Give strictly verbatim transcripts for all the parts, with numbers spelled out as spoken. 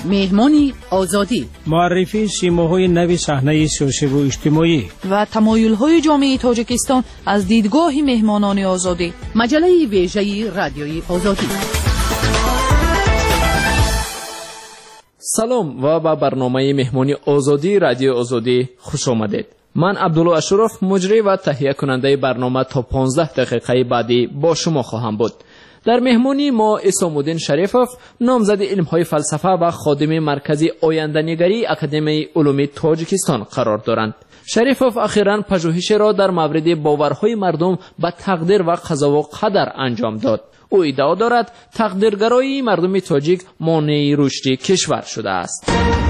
مهمانی آزادی، معرفی سیماهای نوی صحنه سیاسی و اجتماعی و تمایل‌های جامعه تاجیکستان از دیدگاه مهمانان آزادی. مجله ویژه رادیوی آزادی. سلام و به برنامه مهمانی آزادی رادیو آزادی خوش آمدید. من عبدالله اشرف مجری و تهیه کننده برنامه تا پانزده دقیقه بعدی با شما خواهم بود. در مهمانی ما اسام‌الدین شریفوف، نامزد علم‌های فلسفه و خادم مرکز آینده‌نگری اکادمی علوم تاجیکستان قرار دارند. شریفوف اخیراً پژوهشی را در مورد باورهای مردم به تقدیر و قضا و قدر انجام داد. او ادعا دارد تقدیرگرایی مردم تاجیک مانع رشد کشور شده است.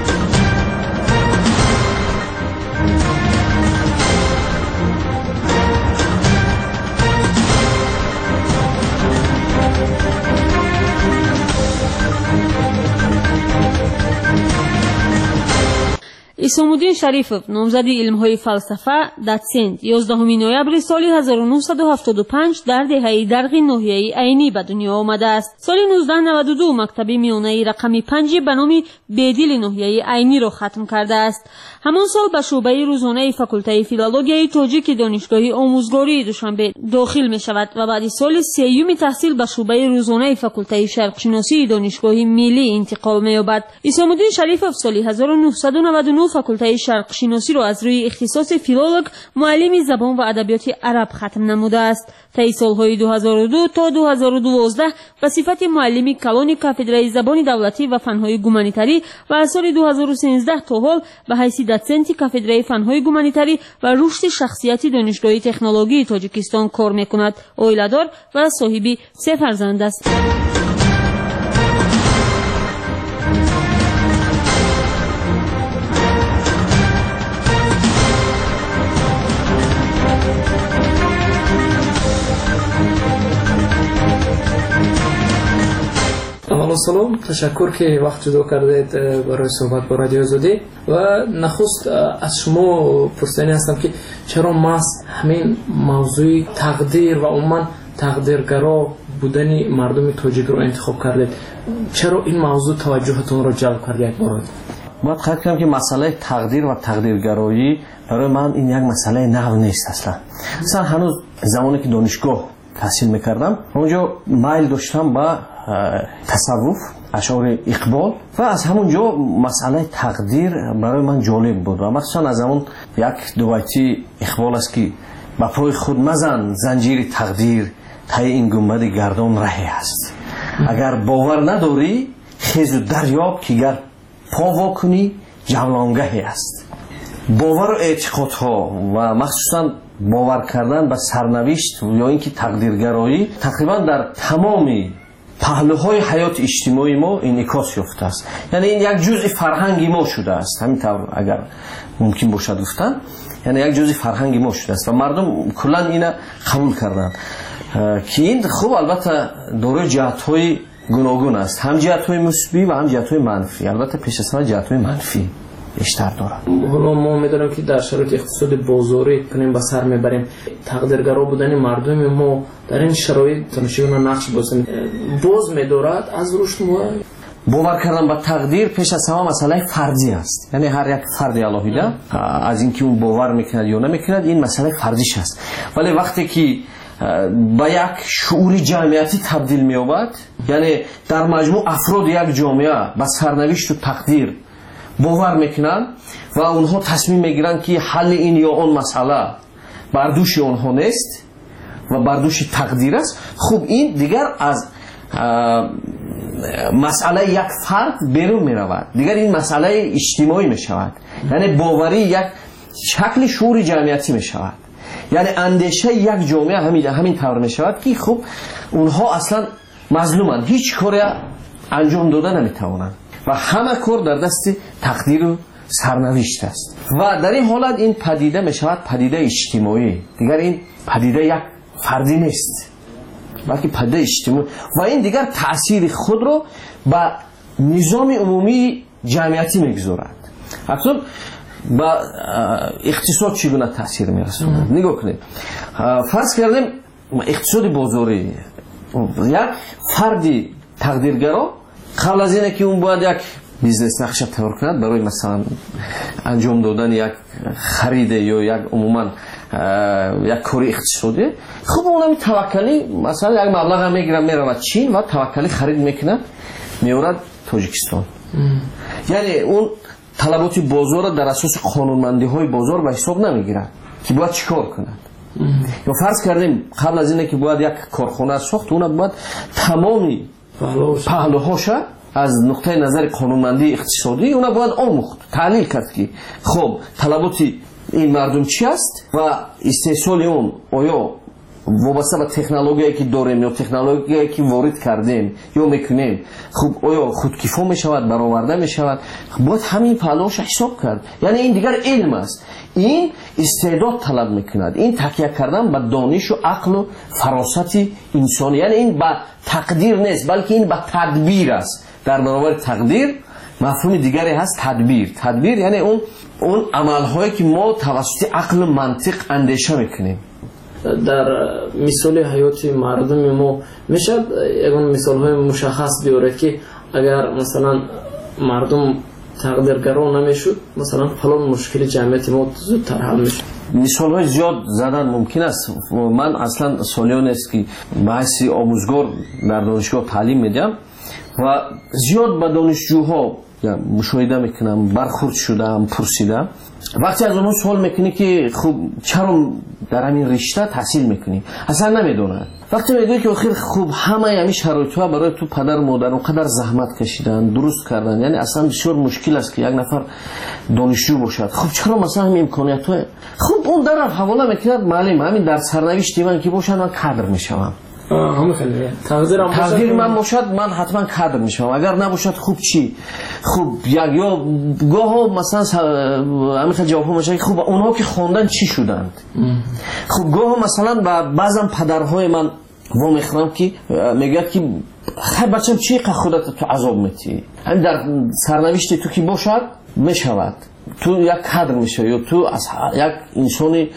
اسام‌الدین شریفوف، نامزد علم‌های فلسفه، داتسنت، یازدهم نوامبر سال هزار و نهصد و هفتاد و پنج در دهه درغ ناحیه عینی به دنیا آمده است. سال نوزده نود و دو مکتب میانه رقم پنج به نام بیدل ناحیه عینی را ختم کرده است. همان سال به شعبه روزانه فاکولته فیلولوژی تاجیک دانشگاه آموزگاری دوشنبه داخل می شود و بعد سال سیوم تحصیل به شعبه روزانه فاکولته شرق شناسی دانشگاه ملی انتقال می یابد. اسام‌الدین شریفوف سال هزار و نهصد و نود و نه فاکولته شرق شناسی را از روی اختصاص فیلولوگ معلم زبان و ادبیات عرب ختم نموده است. طی سالهای دو هزار و دو تا دو هزار و دوازده به صفت معلم کلان کافدرای زبان دولتی و فنهای گومانیتری و از سال دو هزار و سیزده تا حال به حیث داتسنت کافدرای فنهای گومانیتری و رشد شخصیتی دانشگاه تکنولوژی تاجیکستان کار میکند. عائله‌دار و صاحب سه فرزند است. اولا سلام، تشکر که وقت جدا کردید برای صحبت با رادیو آزادی. و نخست از شما پرسیدنی هستم که چرا محض همین موضوع تقدیر و عموما تقدیرگرا بودن مردم تاجیک رو انتخاب کردید؟ چرا این موضوع توجهتون رو جلب کرد؟ یک بار باید خیلی کنم که مسئله تقدیر و تقدیرگرایی برای من این یک مسئله نو نیست. اصلا مثلا هنوز زمانی که دانشگاه تحصیل میکردم اونجا میل داشتم با تصوف، اشعار اقبال و از همونجا مسئله تقدیر برای من جالب بود و مخصوصا از همون یک دو بیتی اقبال است که با پای خود مزن زنجیر تقدیر تای این گنبد گردان رهی است. اگر باور نداری خیز و دریاب که گر پا وا کنی جولانگهی است. باور و اعتقادها و مخصوصا باور کردن به سرنوشت یا اینکه تقدیرگرایی تقریبا در تمام پهلوهای حیات اجتماعی ما انعکاس یافته است. یعنی این یک جزء فرهنگ ما شده است، همینطور اگر ممکن باشد گفتن، یعنی یک جزء فرهنگ ما شده است و مردم کلا اینو قبول کردن که این خوب البته داره جهت‌های گوناگون است، هم جهت‌های مثبت و هم جهت‌های منفی. البته پیش از همه جهت‌های منفی بیشتر داره. حالا ما می‌دونیم که در شرایط اقتصاد بازاری کنیم با سر میبریم، تقدیرگرا بودن مردم ما در این شرایط تنشیون نقش بازی باز می‌دارد از رشد ما. باور کردن به تقدیر پیش از همه مسئله فردی است، یعنی هر یک فرد الهیده از اینکه اون باور میکند یا نمیکند این مسئله فردیش است. ولی وقتی که با یک شعور جمعیتی تبدیل می‌یابد، یعنی در مجموع افراد یک جامعه به سرنوشت و تقدیر باور میکنن و اونها تصمیم میگیرن که حل این یا اون مسئله بر دوش اونها نیست و بر دوش تقدیر است، خب این دیگر از مسئله یک فرد بیرون میرود، دیگر این مسئله اجتماعی میشود. یعنی باوری یک شکل شعور جمعیتی میشود، یعنی اندیشه یک جامعه همین همین طور میشود که خب اونها اصلا مظلومن، هیچ کاری انجام داده نمیتوانند و همه کار در دست تقدیر و سرنوشت است. و در این حالت این پدیده میشود پدیده اجتماعی، دیگر این پدیده یک فردی نیست بلکه پدیده اجتماعی و این دیگر تأثیر خود رو به نظام عمومی جمعیتی میگذارد. اصلا با اقتصاد چگونه تأثیر میرساند؟ نگاه کنید، فرض کردیم اقتصاد بازاری یک فردی تقدیرگرا قبل از اینه که اون باید یک بیزنس نقشه تیار کند برای مثلا انجام دادن یک خرید یا یک عموما یک کاری اقتصادی، خب اونم توکلی مثلا یک مبلغ میگیره میره چین و توکلی خرید میکنه میورد تاجیکستان. یعنی اون طلبات بازار در اساس قانونمندی های بازار به حساب نمیگیرد که باید چیکار کند. یا فرض کردیم قبل از اینه که باید یک کارخانه ساخت، اون باید تمامی پهلوهاش از نقطه نظر قانونمندی اقتصادی اون باید آموخت، تحلیل کرد که خب طلبات این مردم چی است و استحصال اون آیا وابسته به تکنولوژیایی که داریم یا تکنولوژیایی که وارد کردیم یا میکنیم خب آیا خودکفا میشود، برآورده میشود، باید همین پهلوهاش حساب کرد. یعنی این دیگر علم است، این استعداد طلب میکند، این تکیه کردن به دانش و عقل و فراست انسانی. یعنی این به تقدیر نیست بلکه این به تدبیر است. در برابر تقدیر مفهوم دیگری هست تدبیر. تدبیر یعنی اون اون عملهایی که ما توسط عقل و منطق اندیشه میکنیم. در مثال حیات مردم ما میشه یکون مثال های مشخص بیاره که اگر مثلا مردم تقدیرگرا نمیشد مثلا فلان مشکل جمعیت ما زودتر حل میشه. مثال های زیاد زدن ممکن است. من اصلا سالیان است که بحثی آموزگار در دانشگاه تعلیم میدم و زیاد به دانشجوها مشاهده میکنم، برخورد شدم، پرسیدم. وقتی از اونها سوال میکنی که خب چرا در همین رشته تحصیل میکنی، اصلا نمیدونن. وقتی میگه که آخر خب همه همین شرایطها برای تو پدر مادر اونقدر زحمت کشیدن، درست کردن، یعنی اصلا بسیار مشکل است که یک نفر دانشجو باشد، خب چرا مثلا همین امکانیت های خب اون در حواله میکند معلم همین در سرنوشت من که باشن من کادر میشم. همه خیلی تقدیرم تقدیر من باشد من حتما کادر میشم، اگر نباشد خوب چی؟ خوب یک یا گاه مثلا همین خیلی جواب میشه خب اونها که خوندن چی شدند. خب گاه مثلا با بعضم پدرهای من و میخوام که میگه که خیلی بچم چی که خودت تو عذاب میتی، همین در سرنوشت تو که باشد میشود، تو یک کادر میشه یا تو از یک انسانی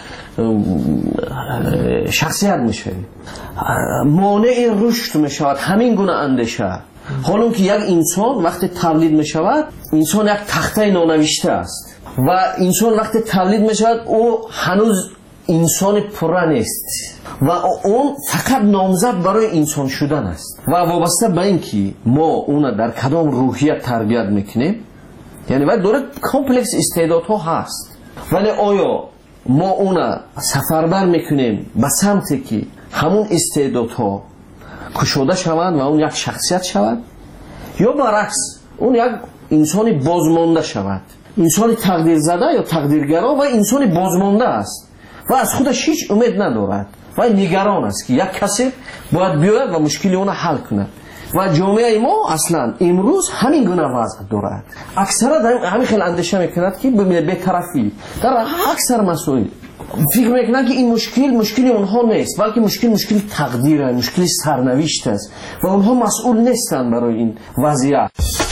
شخصیت میشه، مانع رشد میشود. همین گونه اندیشه. حالا که یک انسان وقتی تولید میشود انسان یک تخته نانوشته است و انسان وقتی تولید میشود او هنوز انسان پره نیست و اون فقط نامزد برای انسان شدن است و وابسته به این که ما اون در کدام روحیت تربیت میکنیم. یعنی باید داره کامپلکس استعدادها هست، ولی آیا ما اون سفربر میکنیم به سمتی که همون استعدادها کشوده شود و اون یک شخصیت شود، یا برعکس اون یک انسانی بازمانده شود، انسانی تقدیر زده یا تقدیرگرا و انسانی بازمانده است و از خودش هیچ امید ندارد و نگران است که یک کسی باید بیاید و مشکل اون حل کند. و جامعه ما اصلا امروز همین گونه وضع دارد. اکثرا همین خیلی اندیشه میکند که به طرفی در اکثر مسائل فکر میکنن که این مشکل مشکل اونها نیست بلکه مشکل مشکل تقدیره، مشکل سرنوشت است و اونها مسئول نیستن برای این وضعیت.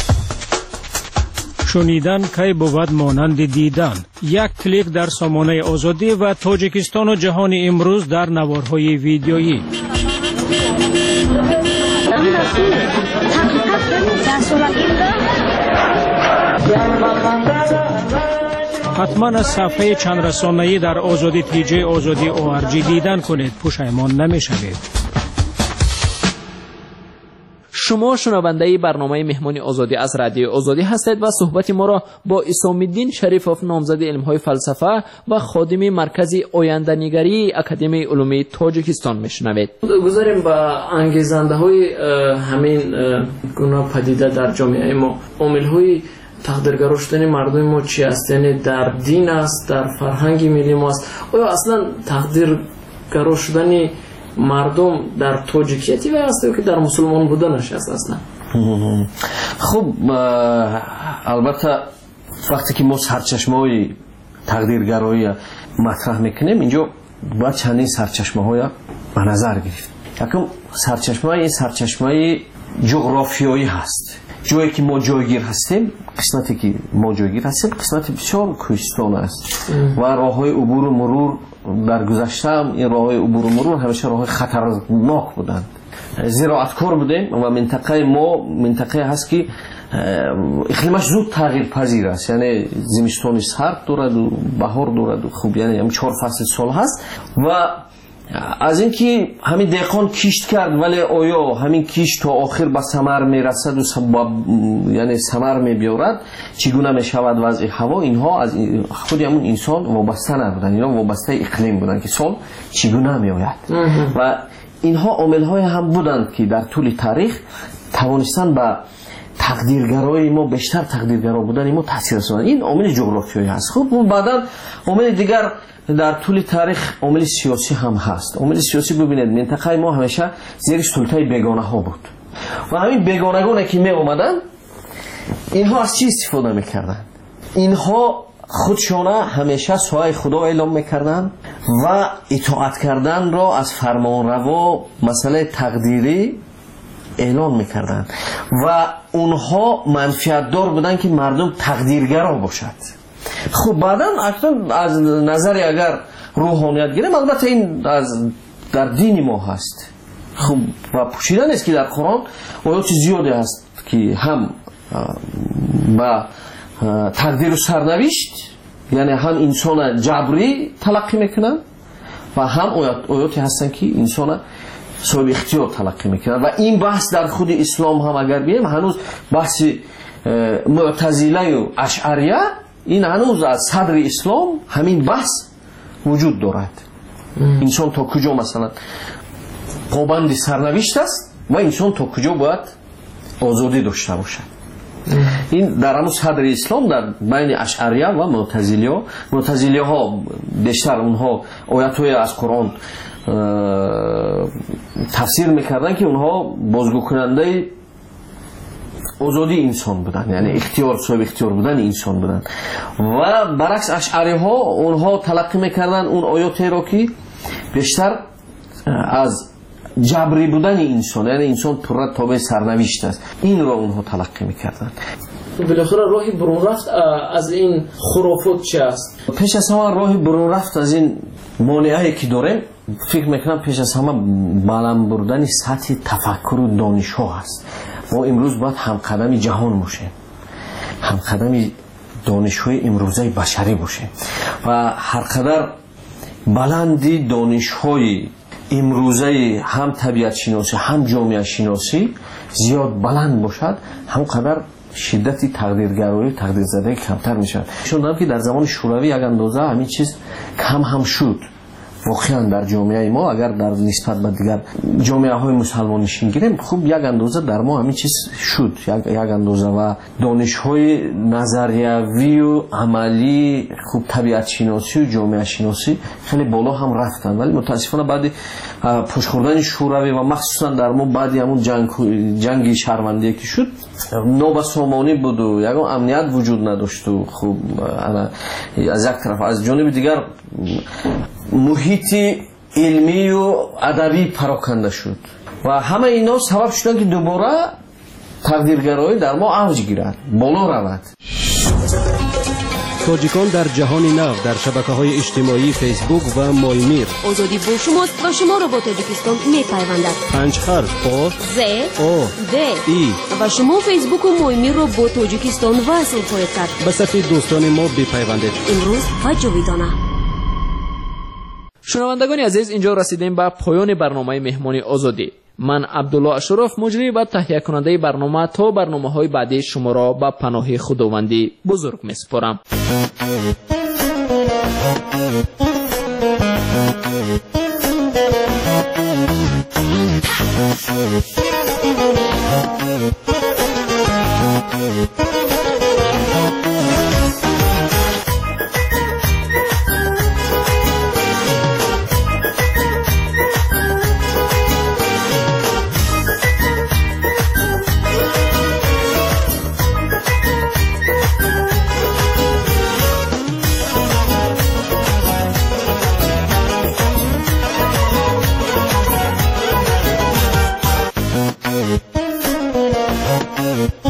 شنیدن کی بود مانند دیدن. یک کلیک در سامانه آزادی و تاجیکستان و جهان امروز در نوارهای ویدیویی. حتما از صفحه چند رسانه‌ای در آزادی پی جی آزادی او آر جی دیدن کنید، پشیمان نمی‌شوید. شما شنونده برنامه مهمانی آزادی از رادیو آزادی هستید و صحبت ما را با اسام الدین شریفوف، نامزد علم‌های فلسفه و خادم مرکز آینده‌نگری اکادمی علوم تاجیکستان میشنوید. گذاریم با انگیزنده‌های همین گونه پدیده در جامعه ما. عامل‌های تقدیرگرا شدن مردم ما چی است؟ یعنی در دین است، در فرهنگ ملی ما است. آیا اصلا تقدیرگرا شدن مردم در تاجیکیتی و است که در مسلمان بودنش است اصلا؟ خب البته وقتی که ما سرچشمه‌های تقدیرگرایی مطرح میکنیم اینجا باید چندین سرچشمه‌های به نظر گرفت. یکم سرچشمه این سرچشمه جغرافیایی هست. جایی که ما جایگیر هستیم، قسمتی که ما جایگیر هستیم قسمت بسیار کوهستان است و راه‌های عبور و مرور در گذشته هم این راه‌های عبور و مرور همیشه راه‌های خطرناک بودند. زراعتکار بودیم و منطقه ما منطقه هست که اقلیمش زود تغییر پذیر است، یعنی زمستون سرد دارد و بهار دارد و خوب، یعنی هم چهار فصل سال هست. و از اینکه همین دهقان کشت کرد ولی آیا همین کشت تا آخر به ثمر میرسد و سبب یعنی ثمر میبیارد، چگونه میشود وضع هوا، اینها از خود همون انسان وابسته نبودن، اینا وابسته اقلیم بودن که سال چگونه میآید و اینها عامل های هم بودند که در طول تاریخ توانستن به تقدیرگرایی ما بیشتر تقدیرگرا بودن ما تاثیر رسوندن. این عامل جغرافیایی هست. خب و بعدا عامل دیگر در طول تاریخ عامل سیاسی هم هست. عامل سیاسی ببینید منطقه ما همیشه زیر سلطه بیگانه ها بود و همین بیگانگانی که می اومدن اینها از چی استفاده میکردن؟ اینها خودشانه همیشه سایه خدا اعلام میکردن و اطاعت کردن را از فرمانروا مسئله تقدیری اعلان میکردن و اونها منفعت دار بودن که مردم تقدیرگرا باشد. خب بعدا اصلا از نظر اگر روحانیت گیریم، البته این از در دین ما هست. خب و پوشیدن است که در قرآن آیات زیاده هست که هم با تقدیر و سرنوشت، یعنی هم انسان جبری تلقی میکنن و هم آیات آیاتی هستن که انسان صاحب اختیار تلقی میکنن. و این بحث در خود اسلام هم اگر بیم هنوز بحث معتزله و اشعریه این هنوز از صدر اسلام همین بحث وجود دارد. انسان تا کجا مثلا پابند سرنوشت است و انسان تا کجا باید آزادی داشته باشد. این در همون صدر اسلام در بین اشعریه و معتزله ها معتزله ها بیشتر اونها آیات های از قرآن تفسیر میکردن که اونها بازگو کننده آزادی انسان بودن، یعنی اختیار صاحب اختیار بودن انسان بودن. و برعکس اشعری ها اونها تلقی میکردن اون آیاتی را که بیشتر از جبری بودن انسان، یعنی انسان پر تابع سرنوشت است، این را اونها تلقی میکردن. بالاخره راه برون رفت از این خرافات چه است؟ پیش از همه راه برون رفت از این مانعی که داریم، فکر میکنم پیش از همه بلند بردن سطح تفکر و دانش ها هست. ما امروز باید همقدم جهان باشیم، همقدم دانش های امروزه بشری باشیم و هر قدر بلندی دانش های امروزه هم طبیعت شناسی هم جامعه شناسی زیاد بلند باشد، هم قدر شدت تقدیرگرایی تقدیر زده کمتر میشد. شون که در زمان شوروی یک اندازه همین چیز کم هم شد. واقعا در جامعه ما اگر در نسبت به دیگر جامعه های مسلمانی گیریم، خوب یک اندازه در ما همین چیز شد، یک یک اندازه و دانش های نظریوی و عملی خوب طبیعت شناسی و جامعه شناسی خیلی بالا هم رفتن. ولی متاسفانه بعد پشت خوردن شوروی و مخصوصا در ما بعد همون جنگ جنگ شهروندی که شد نابسامانی بود و یک امنیت وجود نداشت و خوب از یک طرف از جانب دیگر محیط علمی و ادبی پراکنده شد و همه اینا سبب شدن که دوباره تقدیرگرایی در ما اوج گیرد، بالا رود. تاجیکان در جهان نو در شبکه‌های اجتماعی فیسبوک و مایمیر. آزادی با شماست و شما را با تاجیکستان می‌پیوندد. پنج حرف آ ز او د ای و شما فیسبوک و مایمیر را با تاجیکستان وصل خواهید کرد. به صفحه دوستان ما بپیوندید. امروز و جاویدانه. شنوندگان عزیز، اینجا رسیدیم به پایان برنامه مهمانی آزادی. من عبدالله اشرف مجری و تهیه کننده برنامه تا برنامه های بعدی شما را به پناه خداوندی بزرگ می سپارم. Thank you.